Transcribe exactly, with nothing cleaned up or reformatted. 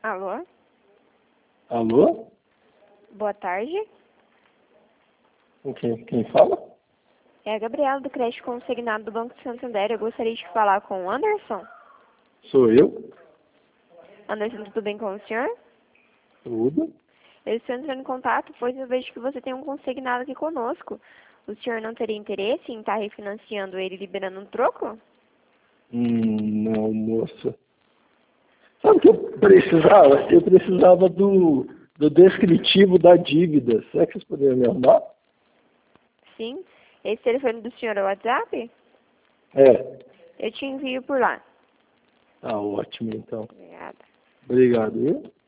Alô? Alô? Boa tarde. Com quem, quem fala? É a Gabriela do Crédito Consignado do Banco de Santander. Eu gostaria de falar com o Anderson. Sou eu? Anderson, tudo bem com o senhor? Tudo? Eu estou entrando em contato, pois eu vejo que você tem um consignado aqui conosco. O senhor não teria interesse em estar refinanciando ele e liberando um troco? Hum, não, moça. Sabe o que eu precisava? Eu precisava do, do descritivo da dívida. Será que vocês poderiam me arrumar? Sim. Esse telefone do senhor é o WhatsApp? É. Eu te envio por lá. Tá ótimo, então. Obrigada. Obrigado, viu?